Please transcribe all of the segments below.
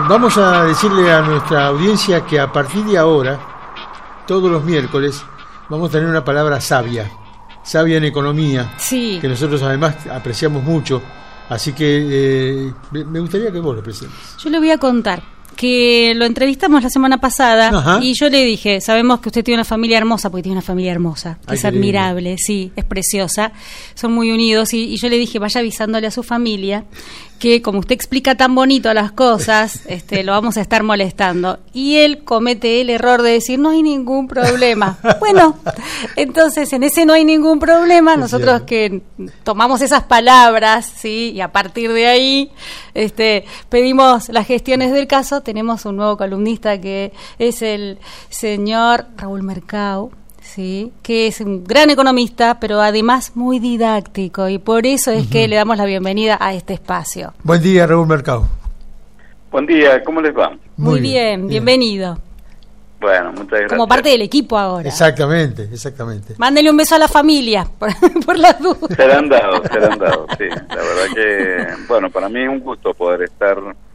vamos a decirle a nuestra audiencia que a partir de ahora, todos los miércoles, vamos a tener una palabra sabia en economía, sí, que nosotros además apreciamos mucho, así que me gustaría que vos lo presentes. Yo le voy a contar que lo entrevistamos la semana pasada. Ajá. Y yo le dije, sabemos que usted tiene una familia hermosa, porque tiene una familia hermosa, que es admirable, sí, es preciosa, son muy unidos, y yo le dije, vaya avisándole a su familia que como usted explica tan bonito las cosas, lo vamos a estar molestando. Y él comete el error de decir, no hay ningún problema. Bueno, entonces en ese no hay ningún problema, nosotros que tomamos esas palabras, sí, y a partir de ahí pedimos las gestiones del caso. Tenemos un nuevo columnista que es el señor Raúl Mercado, sí, que es un gran economista, pero además muy didáctico, y por eso es que le damos la bienvenida a este espacio. Buen día, Raúl Mercado. Buen día, ¿cómo les va? Muy bien, bienvenido. Bueno, muchas gracias. Como parte del equipo ahora. Exactamente. Mándele un beso a la familia, por las dudas. Serán dados, sí. La verdad que, bueno, para mí es un gusto poder estar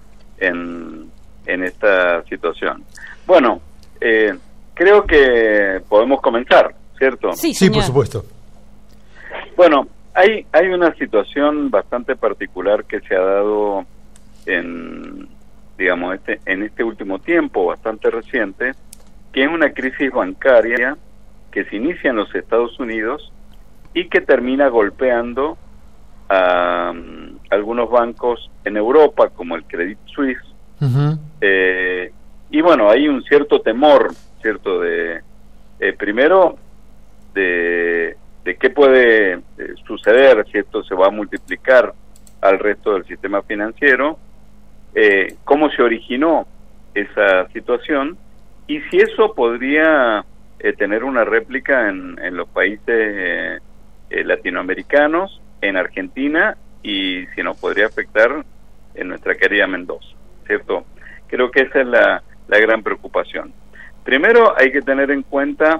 en esta situación. Bueno, creo que podemos comenzar, ¿cierto? Sí, por supuesto. Bueno, hay una situación bastante particular que se ha dado en este último tiempo, bastante reciente, que es una crisis bancaria que se inicia en los Estados Unidos y que termina golpeando a algunos bancos en Europa, como el Credit Suisse. Uh-huh. Y bueno, hay un cierto temor, ¿cierto? Primero, de qué puede suceder si esto se va a multiplicar al resto del sistema financiero, cómo se originó esa situación y si eso podría tener una réplica en los países latinoamericanos, en Argentina, y si nos podría afectar en nuestra querida Mendoza, ¿cierto? Creo que esa es la gran preocupación. Primero hay que tener en cuenta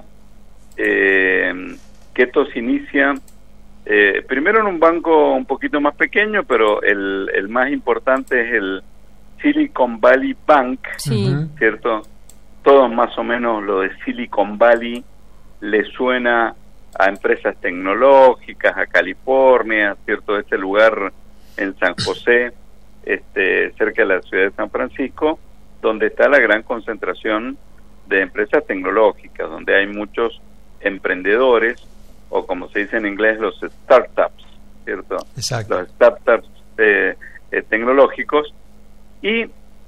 que esto se inicia primero en un banco un poquito más pequeño, pero el más importante es el Silicon Valley Bank, sí, ¿cierto? Todos más o menos lo de Silicon Valley le suena a empresas tecnológicas, a California, ¿cierto? Este lugar en San José, cerca de la ciudad de San Francisco, donde está la gran concentración de empresas tecnológicas, donde hay muchos emprendedores, o como se dice en inglés, los startups, ¿cierto? Exacto. Los startups tecnológicos. Y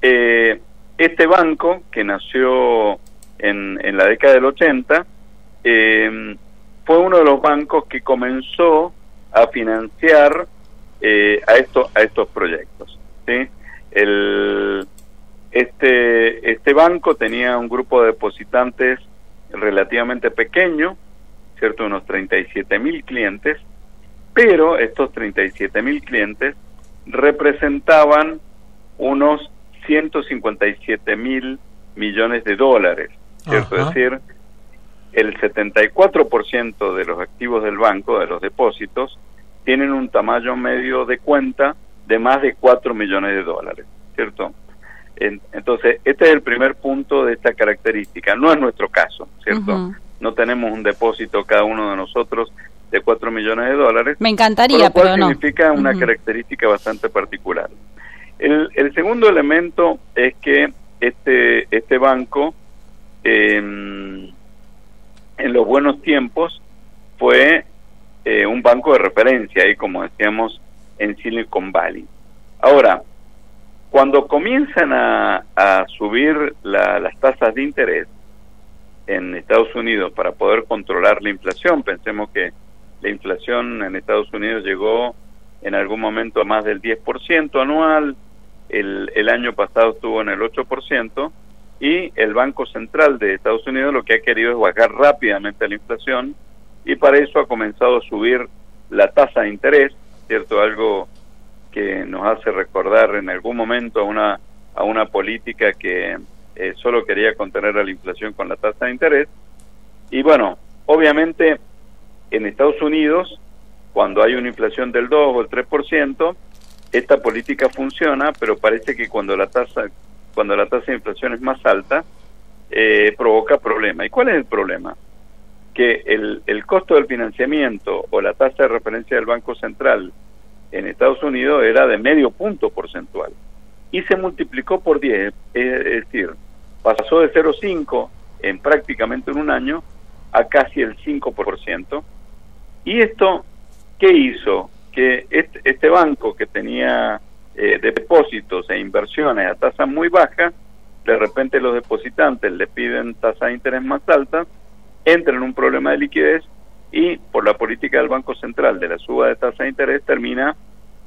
este banco, que nació en la década del 80, fue uno de los bancos que comenzó a financiar a estos proyectos, ¿sí? Este banco tenía un grupo de depositantes relativamente pequeño, ¿cierto? Unos 37.000 clientes, pero estos 37.000 clientes representaban unos 157.000 millones de dólares, ¿cierto? Ajá. Es decir, el 74% de los activos del banco, de los depósitos, tienen un tamaño medio de cuenta de más de 4 millones de dólares, ¿cierto? Entonces, este es el primer punto de esta característica. No es nuestro caso, ¿cierto? Uh-huh. No tenemos un depósito cada uno de nosotros de 4 millones de dólares. Me encantaría, por lo cual pero no. Significa una característica bastante particular. El segundo elemento es que este banco, en los buenos tiempos, fue un banco de referencia, y como decíamos, en Silicon Valley. Ahora, cuando comienzan a subir las tasas de interés en Estados Unidos para poder controlar la inflación, pensemos que la inflación en Estados Unidos llegó en algún momento a más del 10% anual, el año pasado estuvo en el 8%, y el Banco Central de Estados Unidos lo que ha querido es bajar rápidamente la inflación, y para eso ha comenzado a subir la tasa de interés, ¿cierto? Algo que nos hace recordar en algún momento a una política que solo quería contener a la inflación con la tasa de interés. Y bueno, obviamente en Estados Unidos, cuando hay una inflación del 2 o el 3%, esta política funciona, pero parece que cuando la tasa cuando la tasa de inflación es más alta, provoca problema. ¿Y cuál es el problema? Que el costo del financiamiento o la tasa de referencia del Banco Central en Estados Unidos era de 0,5 punto porcentual y se multiplicó por 10, es decir, pasó de 0,5 en prácticamente un año a casi el 5%. ¿Y esto qué hizo? Que este banco que tenía depósitos e inversiones a tasas muy bajas, de repente los depositantes le piden tasas de interés más altas, entran en un problema de liquidez y por la política del Banco Central de la suba de tasa de interés termina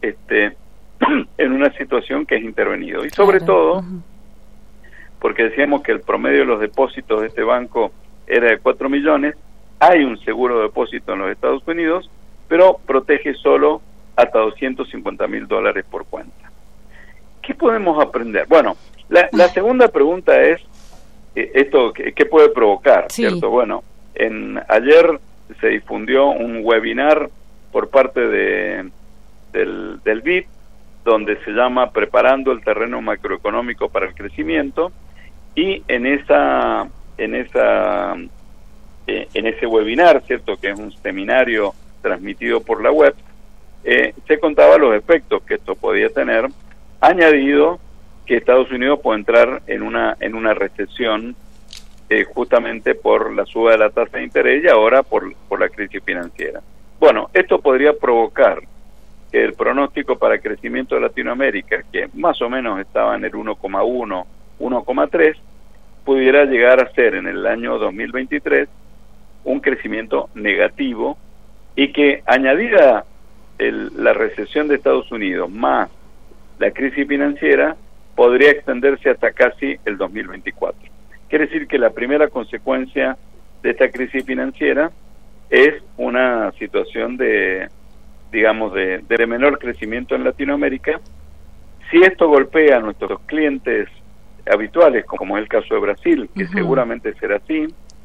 en una situación que es intervenido. Y sobre todo, porque decíamos que el promedio de los depósitos de este banco era de 4 millones, hay un seguro de depósito en los Estados Unidos, pero protege solo hasta $250,000 por cuenta. ¿Qué podemos aprender? Bueno, la segunda pregunta es, esto ¿qué puede provocar? Sí. ¿Cierto? Bueno, ayer se difundió un webinar por parte del BID, donde se llama Preparando el terreno macroeconómico para el crecimiento, y en ese webinar, cierto, que es un seminario transmitido por la web, se contaba los efectos que esto podía tener, añadido que Estados Unidos puede entrar en una recesión justamente por la suba de la tasa de interés y ahora por la crisis financiera. Bueno, esto podría provocar que el pronóstico para el crecimiento de Latinoamérica, que más o menos estaba en el 1,1, 1,3, pudiera llegar a ser en el año 2023 un crecimiento negativo, y que añadida la recesión de Estados Unidos más la crisis financiera podría extenderse hasta casi el 2024. Quiere decir que la primera consecuencia de esta crisis financiera es una situación de menor crecimiento en Latinoamérica. Si esto golpea a nuestros clientes habituales, como es el caso de Brasil, que seguramente será así,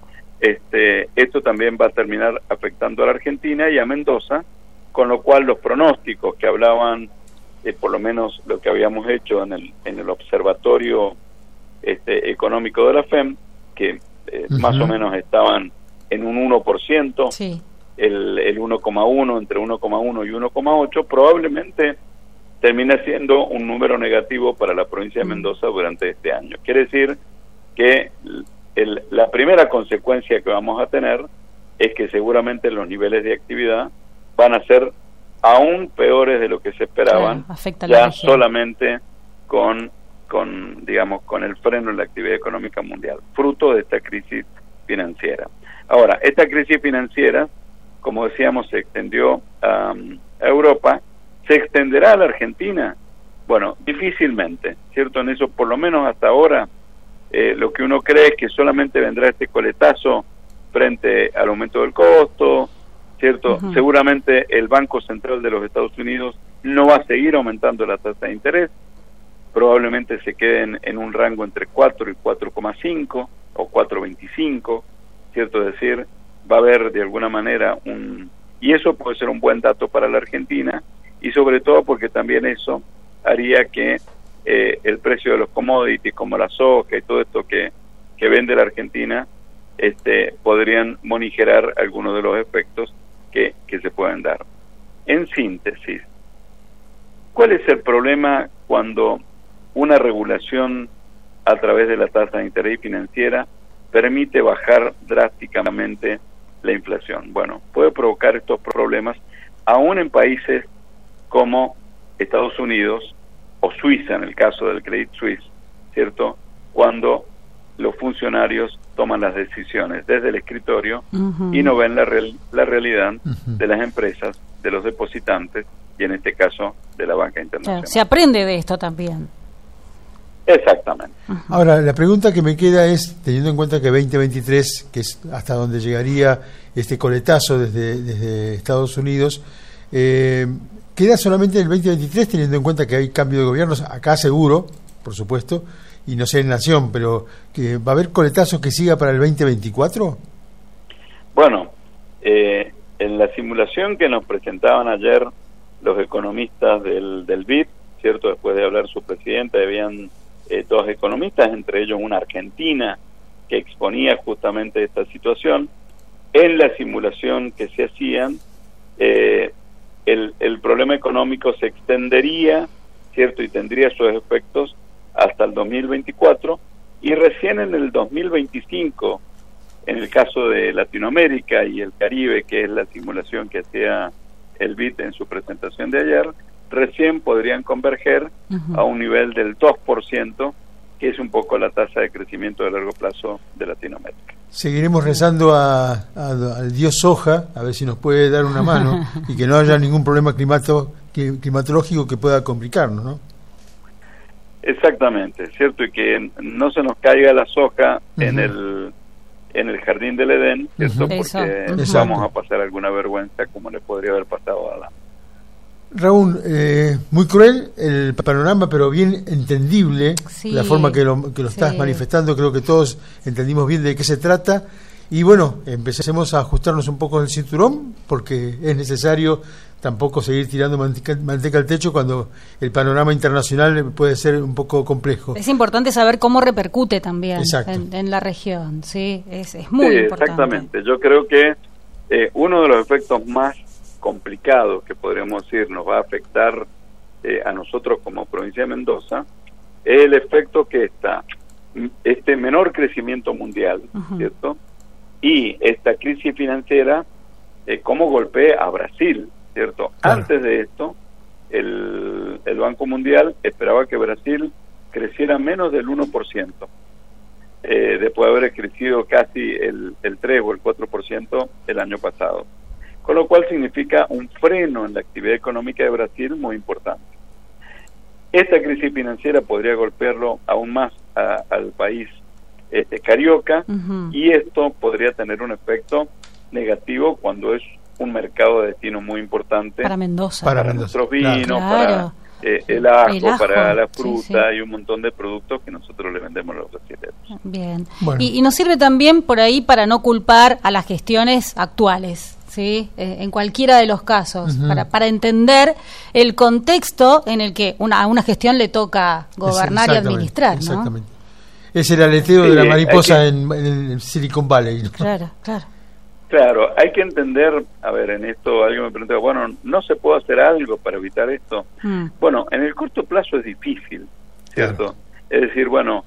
esto también va a terminar afectando a la Argentina y a Mendoza, con lo cual los pronósticos que hablaban, por lo menos lo que habíamos hecho en el observatorio económico de la FEM, que más o menos estaban en un 1%, sí, el 1,1, entre 1,1 y 1,8, probablemente termina siendo un número negativo para la provincia de Mendoza durante este año. Quiere decir que la primera consecuencia que vamos a tener es que seguramente los niveles de actividad van a ser aún peores de lo que se esperaban, ya solamente con el freno en la actividad económica mundial, fruto de esta crisis financiera. Ahora, esta crisis financiera, como decíamos, se extendió a Europa, ¿se extenderá a la Argentina? Bueno, difícilmente, ¿cierto? En eso, por lo menos hasta ahora, lo que uno cree es que solamente vendrá este coletazo frente al aumento del costo, ¿cierto? Seguramente el Banco Central de los Estados Unidos no va a seguir aumentando la tasa de interés, probablemente se queden en un rango entre 4 y 4,5 o 4,25, ¿cierto? Es decir, va a haber de alguna manera y eso puede ser un buen dato para la Argentina, y sobre todo porque también eso haría que el precio de los commodities como la soja y todo esto que vende la Argentina podrían morigerar algunos de los efectos que se pueden dar. En síntesis, ¿cuál es el problema cuando una regulación a través de la tasa de interés financiera permite bajar drásticamente la inflación? Bueno, puede provocar estos problemas aún en países como Estados Unidos o Suiza, en el caso del Credit Suisse, ¿cierto? Cuando los funcionarios toman las decisiones desde el escritorio y no ven la realidad de las empresas, de los depositantes y en este caso de la banca internacional. Claro, se aprende de esto también. Exactamente. Ahora, la pregunta que me queda es, teniendo en cuenta que 2023, que es hasta donde llegaría este coletazo desde Estados Unidos, ¿queda solamente en el 2023, teniendo en cuenta que hay cambio de gobiernos, acá seguro, por supuesto, y no sé en Nación, pero que va a haber coletazos que siga para el 2024? Bueno, en la simulación que nos presentaban ayer los economistas del BID, ¿cierto? Después de hablar su presidenta, habían dos economistas, entre ellos una argentina que exponía justamente esta situación. En la simulación que se hacían, el problema económico se extendería, ¿cierto? Y tendría sus efectos hasta el 2024, y recién en el 2025, en el caso de Latinoamérica y el Caribe, que es la simulación que hacía el BID en su presentación de ayer, recién podrían converger a un nivel del 2%, que es un poco la tasa de crecimiento de largo plazo de Latinoamérica. Seguiremos rezando al dios soja, a ver si nos puede dar una mano y que no haya ningún problema climatológico que pueda complicarnos, ¿no? Exactamente, ¿cierto? Y que no se nos caiga la soja en el jardín del Edén, ¿cierto? Porque vamos a pasar alguna vergüenza como le podría haber pasado a Adán. Raúl, muy cruel el panorama, pero bien entendible, la forma que lo estás manifestando. Creo que todos entendimos bien de qué se trata. Y bueno, empecemos a ajustarnos un poco el cinturón, porque es necesario tampoco seguir tirando manteca al techo cuando el panorama internacional puede ser un poco complejo. Es importante saber cómo repercute también en la región, ¿sí? Es muy importante. Exactamente. Yo creo que uno de los efectos más complicados que podríamos decir nos va a afectar a nosotros como provincia de Mendoza es el efecto que este menor crecimiento mundial, ¿cierto? Y esta crisis financiera, cómo golpea a Brasil, ¿cierto? Claro. Antes de esto, el Banco Mundial esperaba que Brasil creciera menos del 1%, después de haber crecido casi el 3 o el 4% el año pasado. Con lo cual significa un freno en la actividad económica de Brasil muy importante. Esta crisis financiera podría golpearlo aún más al país carioca, y esto podría tener un efecto negativo cuando es un mercado de destino muy importante para Mendoza, para nuestros vinos, para el ajo, para la fruta y un montón de productos que nosotros le vendemos a los brasileños. Bien. Bueno. Y nos sirve también por ahí para no culpar a las gestiones actuales, ¿sí? En cualquiera de los casos, para entender el contexto en el que a una gestión le toca gobernar y administrar, ¿no? Exactamente. Es el aleteo de la mariposa en Silicon Valley, ¿no? Claro, hay que entender, a ver, en esto alguien me preguntaba, bueno, ¿no se puede hacer algo para evitar esto? Bueno, en el corto plazo es difícil, ¿cierto? Claro. Es decir, bueno,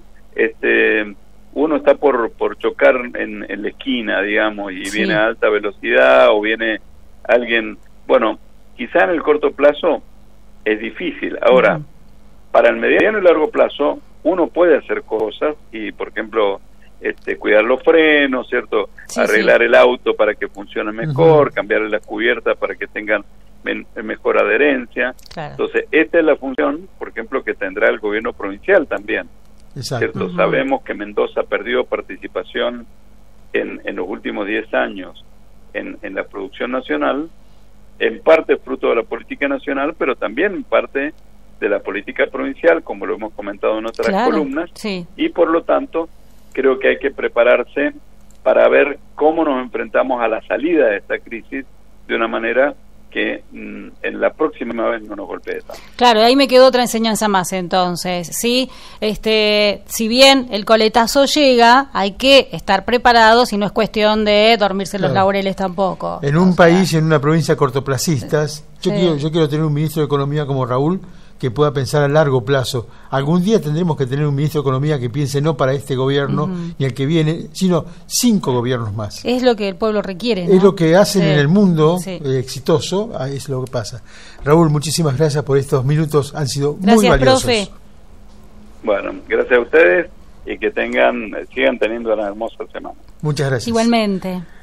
uno está por chocar en la esquina, digamos, y viene a alta velocidad, o viene alguien, bueno, quizá en el corto plazo es difícil. Ahora, para el mediano y largo plazo, uno puede hacer cosas y, por ejemplo, cuidar los frenos, ¿cierto? Arreglar el auto para que funcione mejor, cambiarle las cubiertas para que tengan mejor adherencia. Claro. Entonces, esta es la función, por ejemplo, que tendrá el gobierno provincial también. ¿Cierto? Sabemos que Mendoza perdió participación en los últimos 10 años en la producción nacional, en parte fruto de la política nacional, pero también en parte de la política provincial, como lo hemos comentado en otras columnas, y por lo tanto creo que hay que prepararse para ver cómo nos enfrentamos a la salida de esta crisis de una manera que en la próxima vez no nos golpee tanto. Claro, ahí me quedó otra enseñanza más entonces, ¿sí? Si bien el coletazo llega, hay que estar preparados y no es cuestión de dormirse los laureles tampoco. En un país, en una provincia cortoplacistas, yo quiero tener un ministro de Economía como Raúl, que pueda pensar a largo plazo. Algún día tendremos que tener un ministro de Economía que piense no para este gobierno ni el que viene, sino 5 gobiernos más. Es lo que el pueblo requiere, ¿no? Es lo que hacen en el mundo exitoso, es lo que pasa. Raúl, muchísimas gracias por estos minutos, han sido muy valiosos. Profe. Bueno, gracias a ustedes y que sigan teniendo una hermosa semana. Muchas gracias. Igualmente.